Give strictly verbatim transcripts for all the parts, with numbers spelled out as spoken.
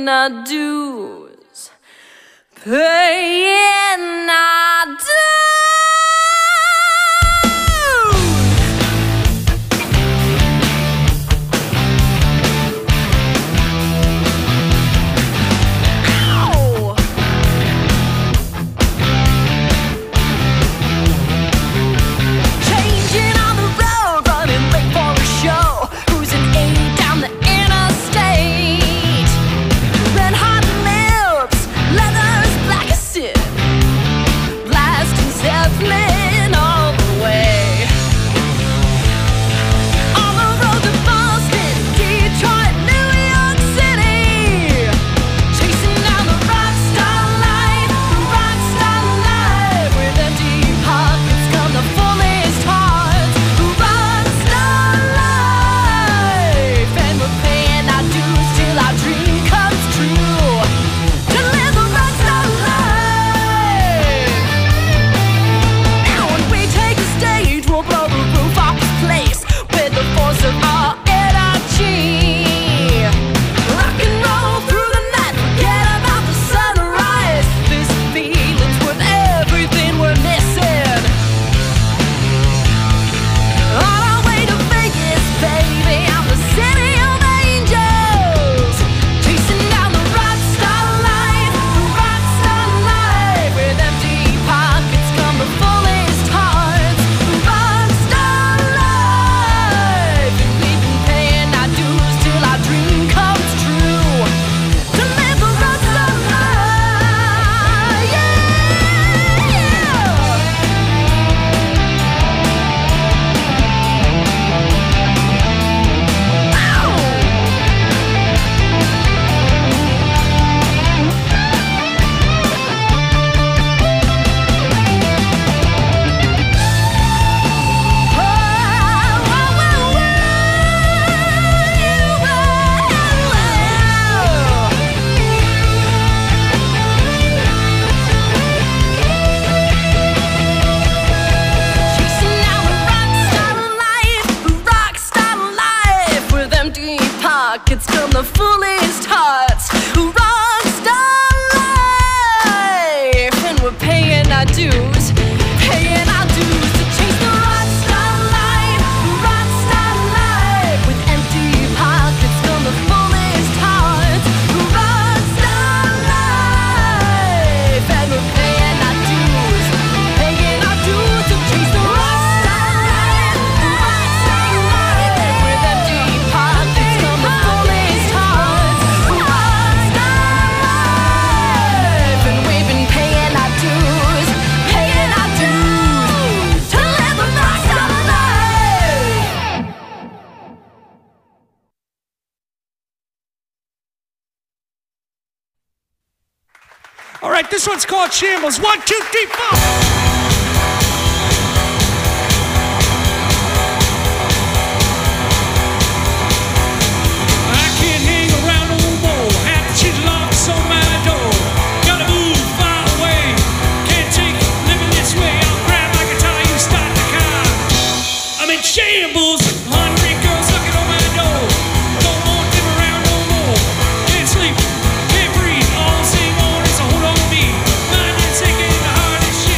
paying our dues, paying our dues. All right, this one's called Shambles. One, two, three, four. Shambles, hungry girls looking on my door. Don't want them around no more. Can't sleep, can't breathe. All the same on, it's a hold on me. Mind and sick in the heart and shit.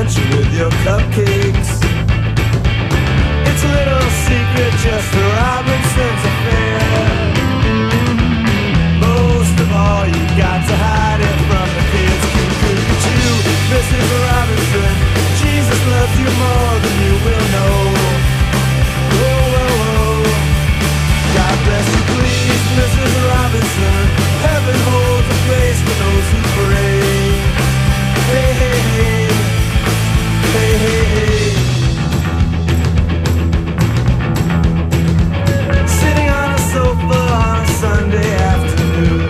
mansion with your cupcakes. It's a little secret just for Robinson's affair. Most of all, you got to hide it from the kids. Look at you, Missus Robinson. Jesus loves you more than you will know. Oh, oh, oh. God bless you, please, Missus Robinson. Heaven holds a place for those who pray. Hey, hey, hey. Hey, hey, hey. Sitting on a sofa on a Sunday afternoon,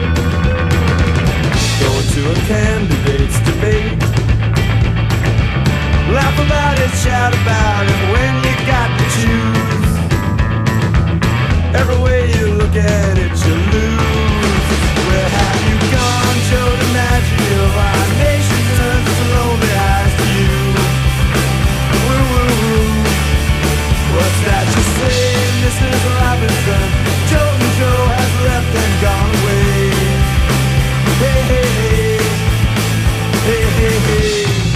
going to a candidate's debate. Laugh about it, shout about it when you got to choose. Every way you look at it, you lose. Where have you gone, Joe DiMaggio? Our nation turns its lonely eyes to you. Woo, woo, woo. What's that you say, Missus Robinson? Joe and Joe has left and gone away. Hey, hey, hey. Hey, hey, hey.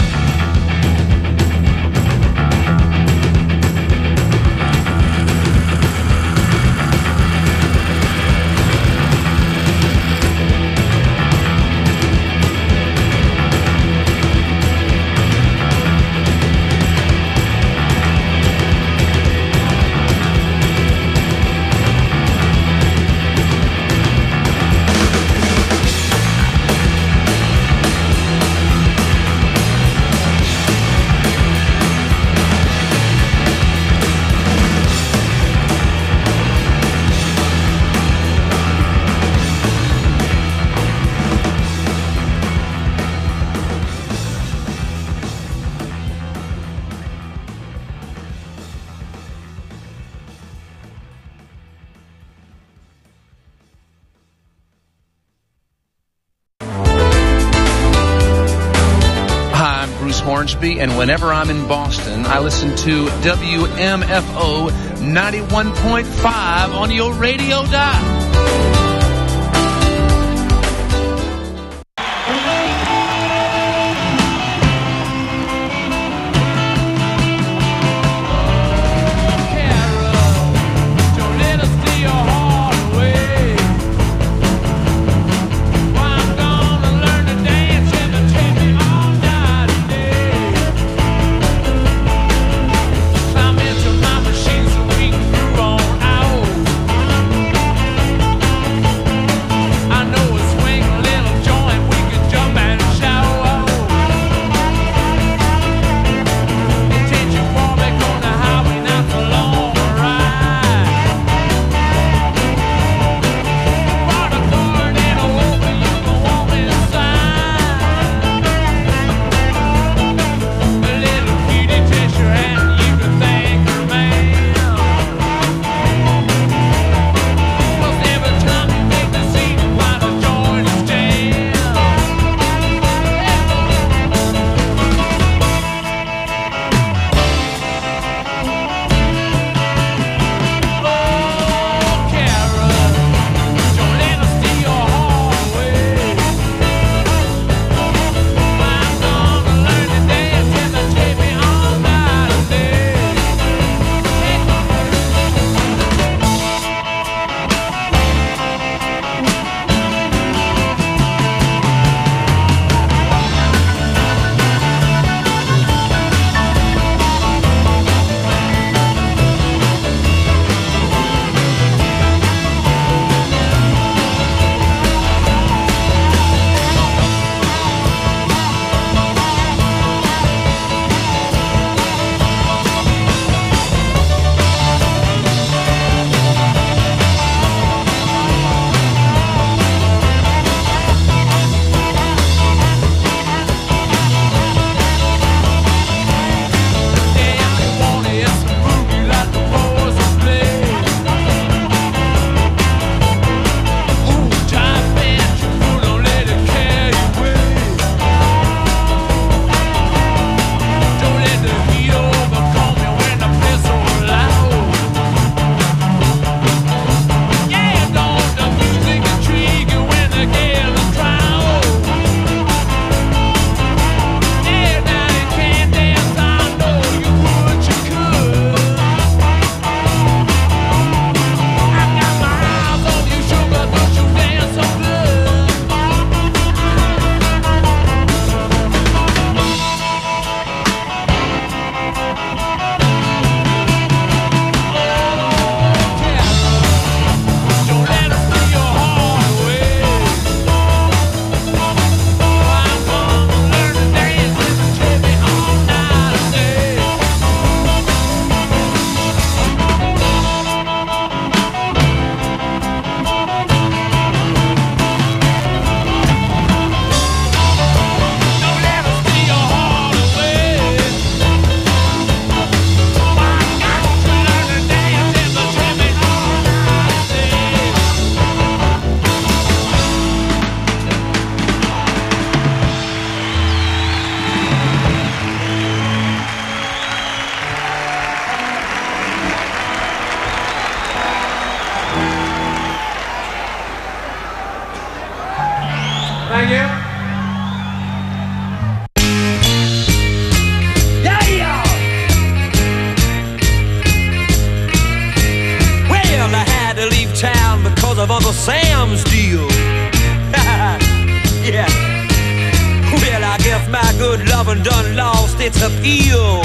Hornsby, and whenever I'm in Boston, I listen to W M F O ninety-one point five on your radio dial. Machine so we can groove on out. done lost its appeal.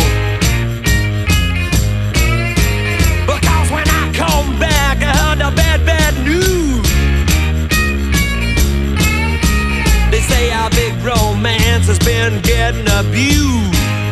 Because when I come back, I heard the bad, bad news. They say our big romance has been getting abused.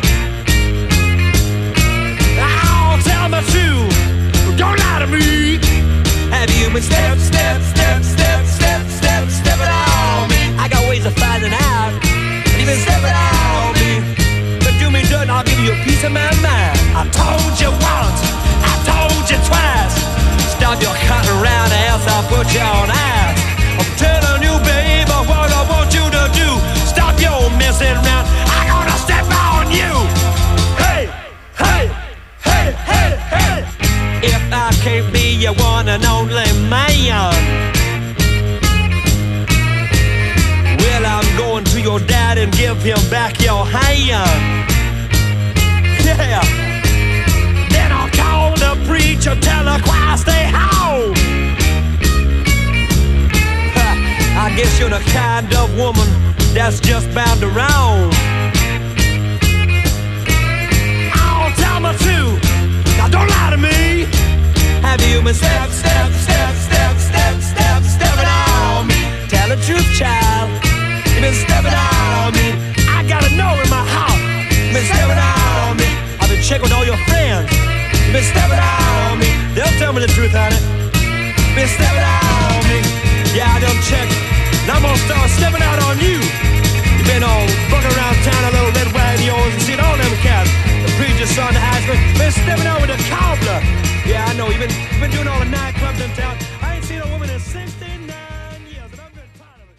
Oh, tell me true, don't lie to me. Have you been step, step, step, step, step, step, stepping on me? I got ways of finding out. You've been stepping on me. But do me dirt and I'll give you a piece of my mind. I told you once, I told you twice. Stop your cutting around or else I'll put you on ice. I'm telling you, babe, what I want you to do. Stop your messing around. I'm gonna step on you. Hey, hey, hey, hey, hey. If I can't be your one and only man, well, I'm going to your dad and give him back your hand. Yeah. Then I'll call the preacher, tell the choir stay home. I guess you're the kind of woman that's just bound to roam. Oh, tell me too. Now don't lie to me. Have you been step, step, step, step, step, step, stepping on me? Tell the truth, child. You've been stepping on me. I gotta know in my heart. You've been stepping on me. I've been checking with all your friends. You've been stepping on me. They'll tell me the truth, honey. You've been stepping on me. Yeah, I done checked. Now I'm gonna start stepping out on you. You've been all bucking around town, a little red wagon of yours, and seen all them cats. The preacher's son, the husband, been stepping out with a cobbler. Yeah, I know. You've been, you've been doing all the nightclubs in town. I ain't seen a woman in sixty-nine years, and I've been tired of it.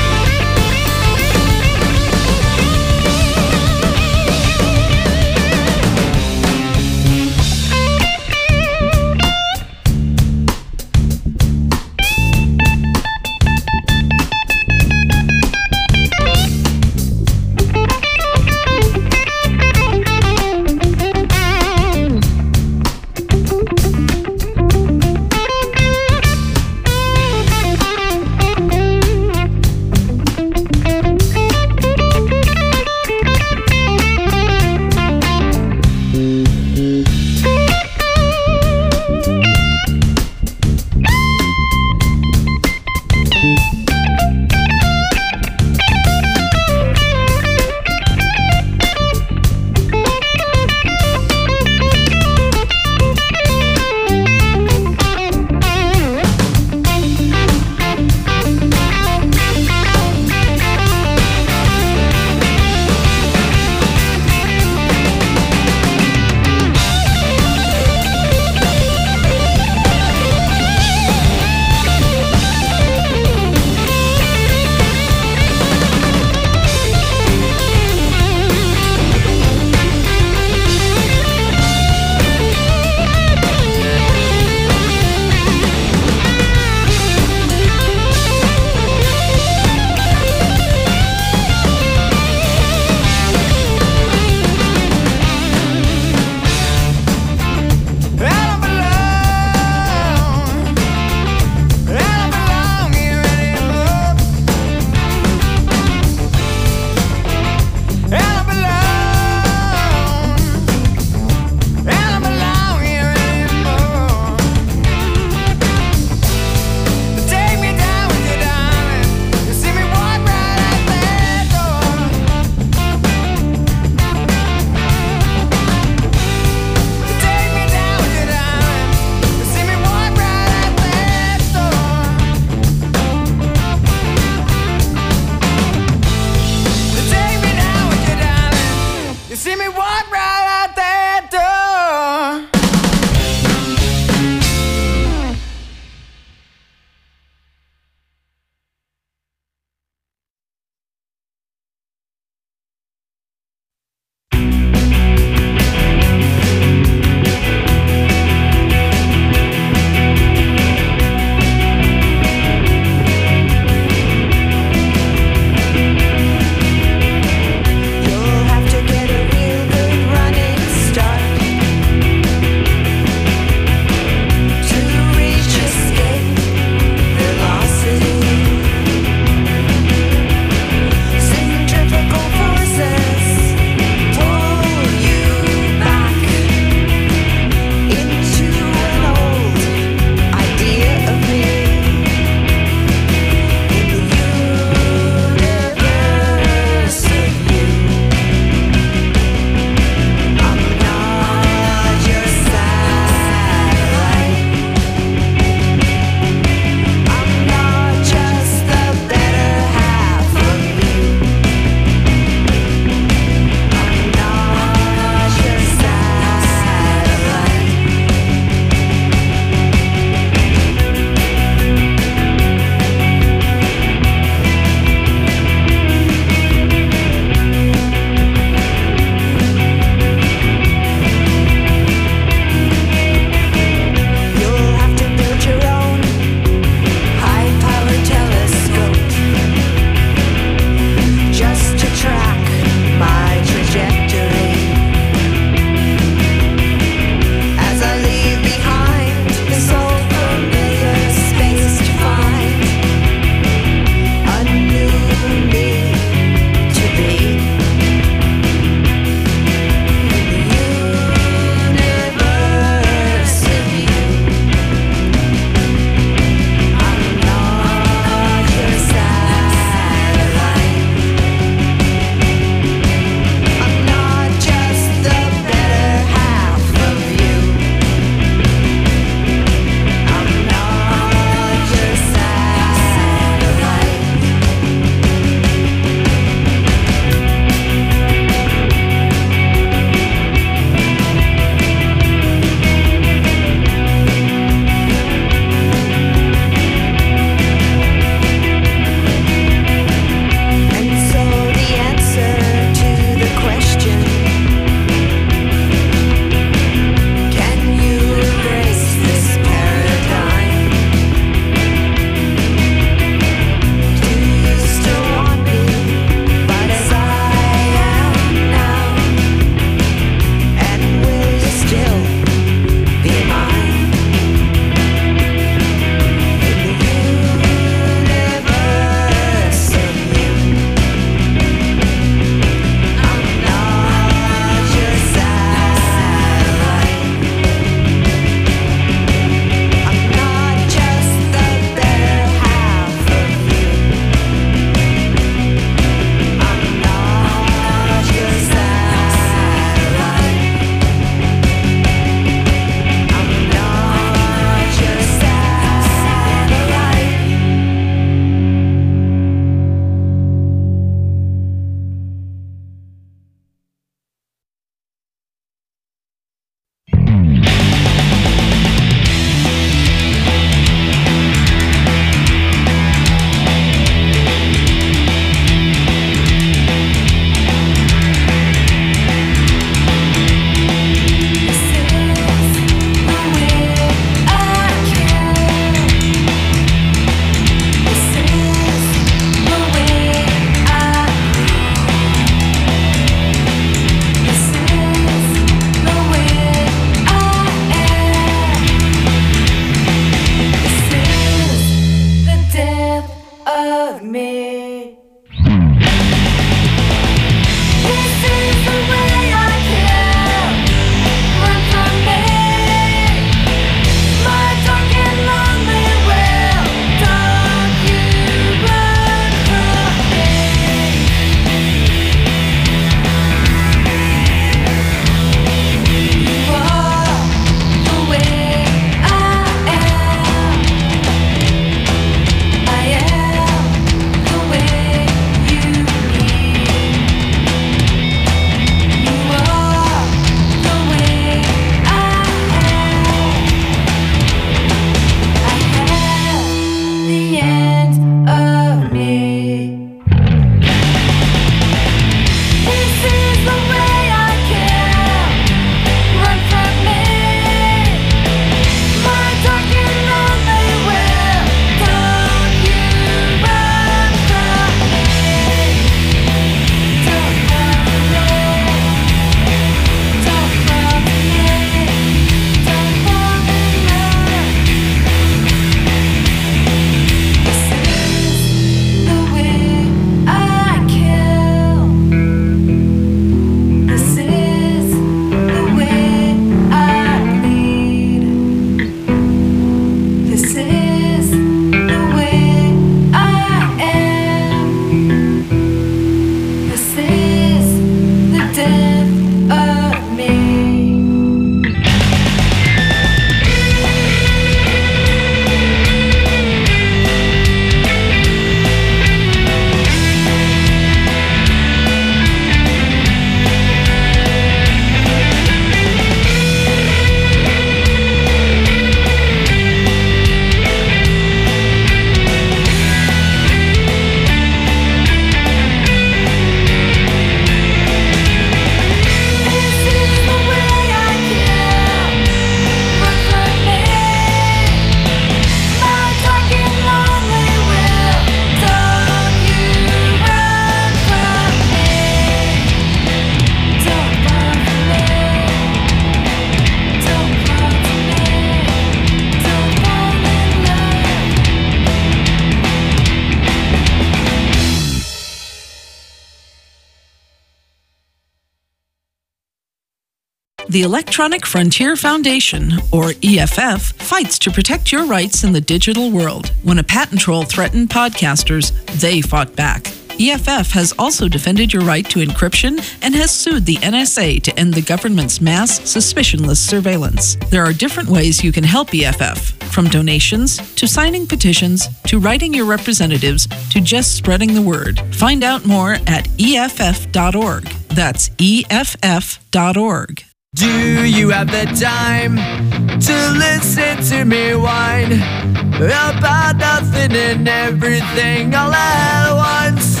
The Electronic Frontier Foundation, or E F F, fights to protect your rights in the digital world. When a patent troll threatened podcasters, they fought back. E F F has also defended your right to encryption and has sued the N S A to end the government's mass, suspicionless surveillance. There are different ways you can help E F F, from donations, to signing petitions, to writing your representatives, to just spreading the word. Find out more at E F F dot org. That's E F F dot org. Do you have the time to listen to me whine about nothing and everything all at once?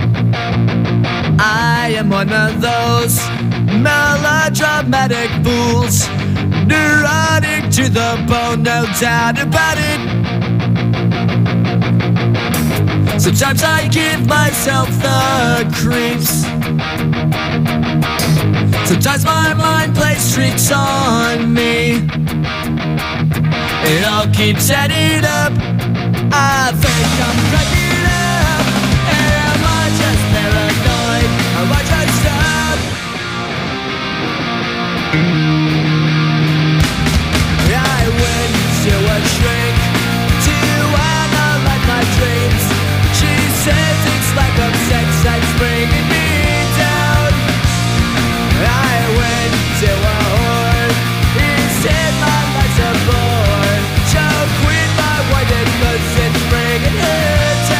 I am one of those melodramatic fools, neurotic to the bone, no doubt about it. Sometimes I give myself the creeps. Sometimes my mind plays tricks on me. It all keeps adding up. I think I'm cracking up. Am I just paranoid? Am I just up? I went to a shrink to analyze my dreams. She says it's like a sex that's bringing me down. I went to a whore. He said my life's a bore. So quit my wife because it's bringing her down.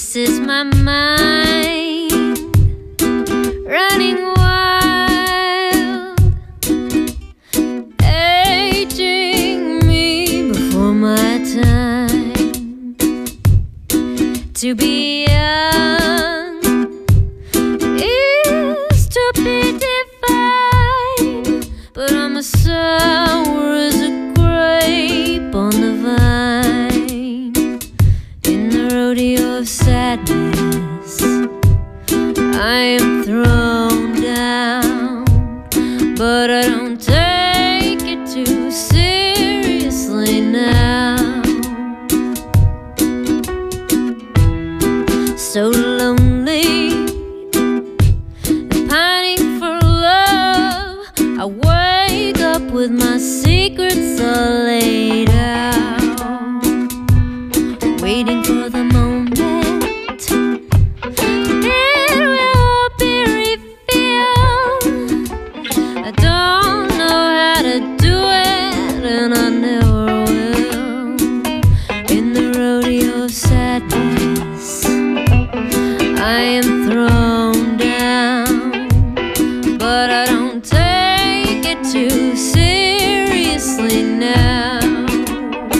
This is my mind running wild, aging me before my time. To be young is to be divine, but I'm as sour as a grape on the vine. In the rodeo of sadness, I am thrown down, but I don't take it too seriously now. So lonely and pining for love, I wake up with my secrets all laid out, waiting for the moment it will be revealed. I don't know how to do it, and I never will. In the rodeo of sadness, I am thrown down, but I don't take it too seriously now.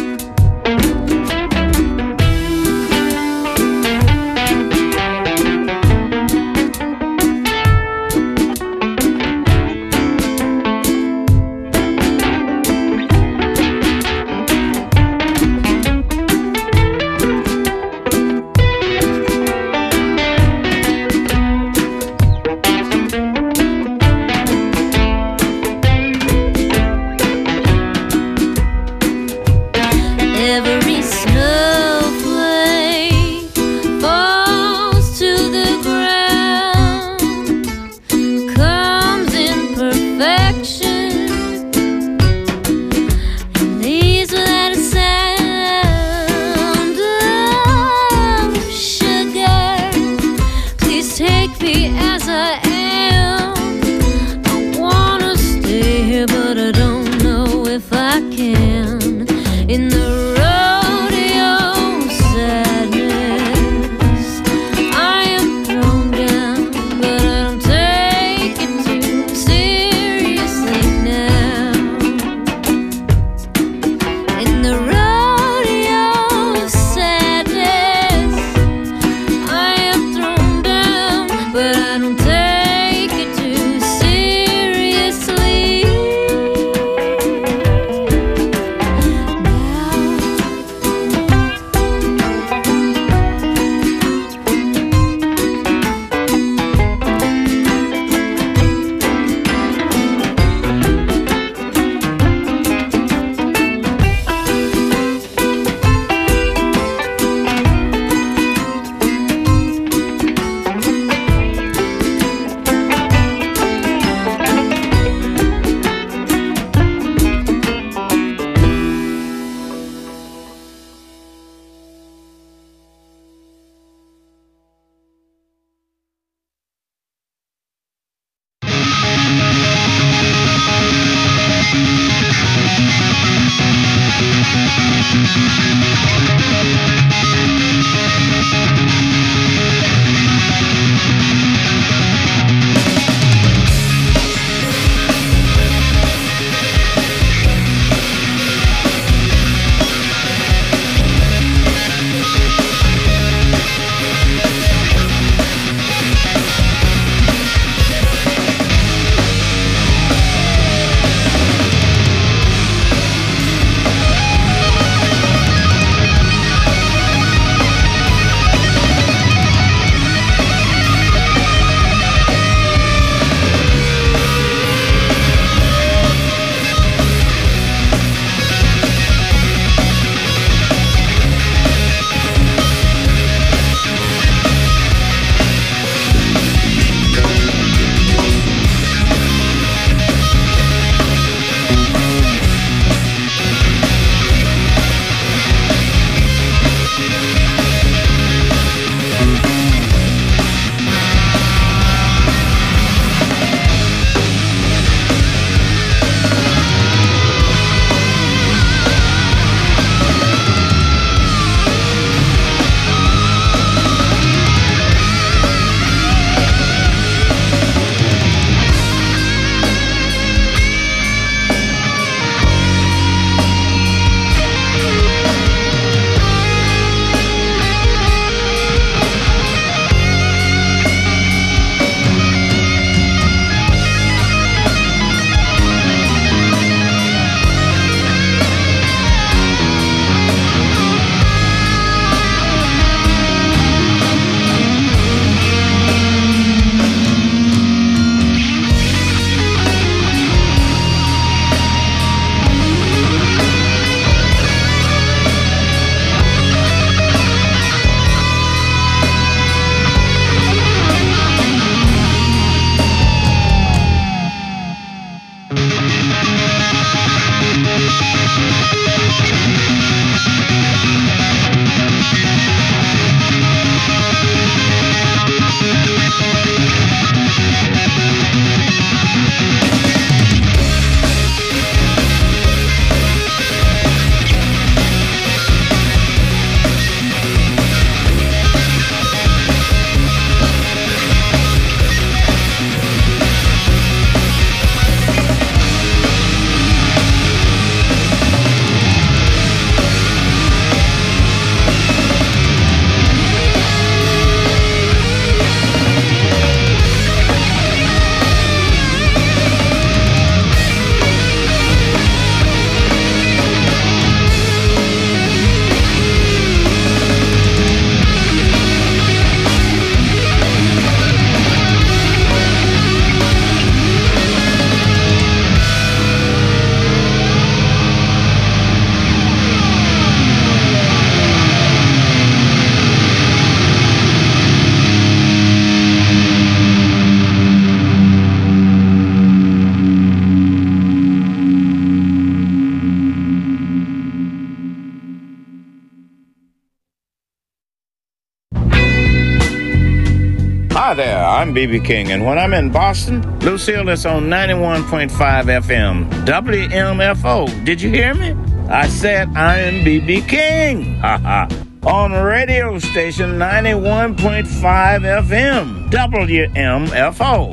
Hi there, I'm B B King, and when I'm in Boston, Lucille is on ninety-one point five F M, W M F O. Did you hear me? I said I'm B B King. Ha ha. On radio station ninety-one point five F M, W M F O.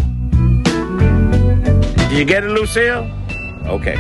Did you get it, Lucille? Okay.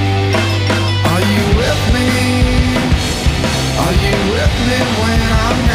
When I'm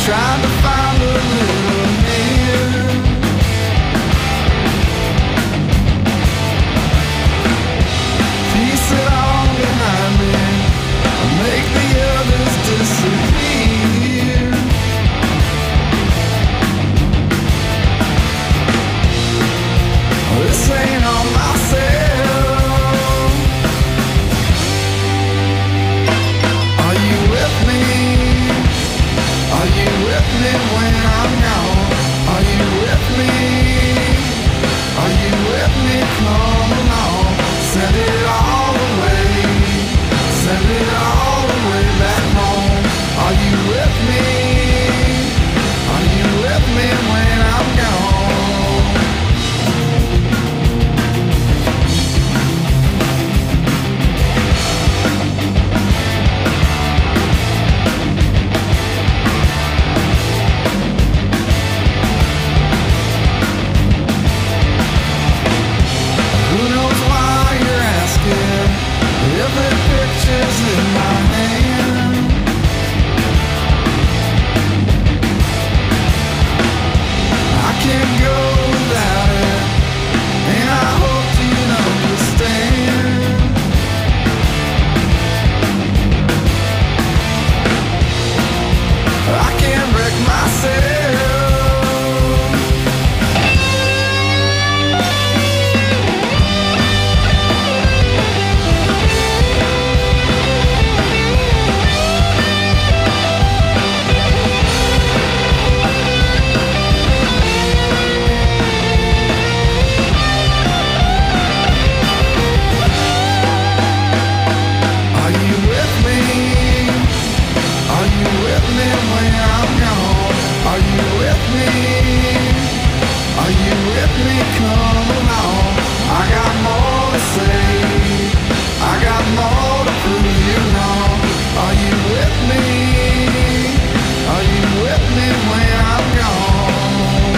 Trying to find a little hand. Piece it all behind me, make the others disappear. This ain't on myself. Are you with me? Are you with me when I'm gone? Are you with me? Are you with me? Come along. Send it all away. Send it all the way back home. Are you with me? Are you with me when I'm gone? Who knows why you're asking if the picture's in my hand? I can't go without it, and I hope you'd understand. I can't break myself. Are you with me? Are you with me when I'm gone? Are you with me? Are you with me? Come along. I got more to say. I got more to prove you wrong. Are you with me? Are you with me when I'm gone?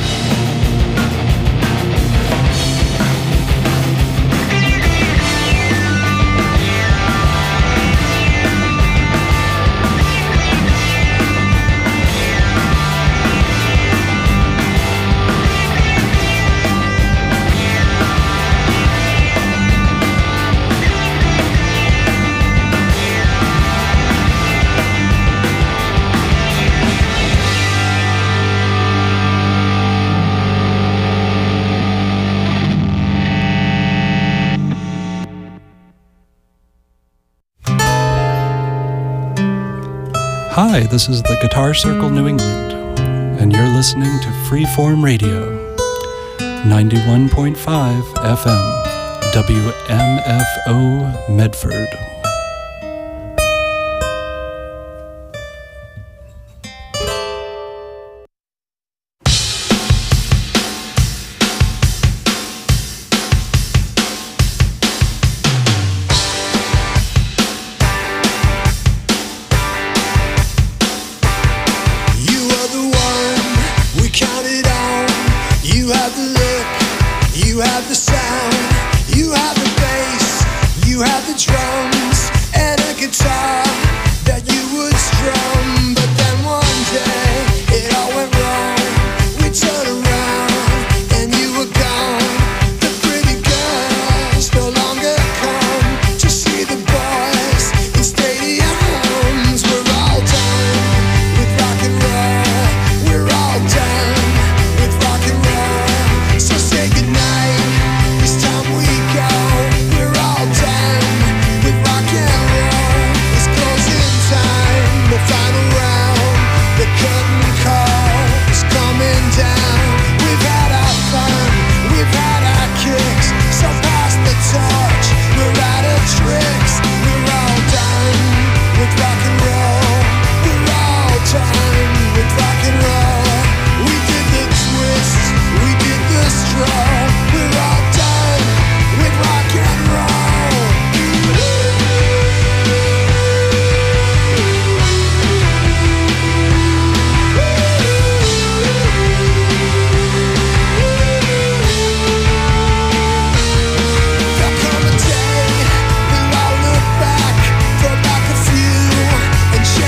Hi, this is the Guitar Circle New England, and you're listening to Freeform Radio, ninety-one point five F M, W M F O Medford.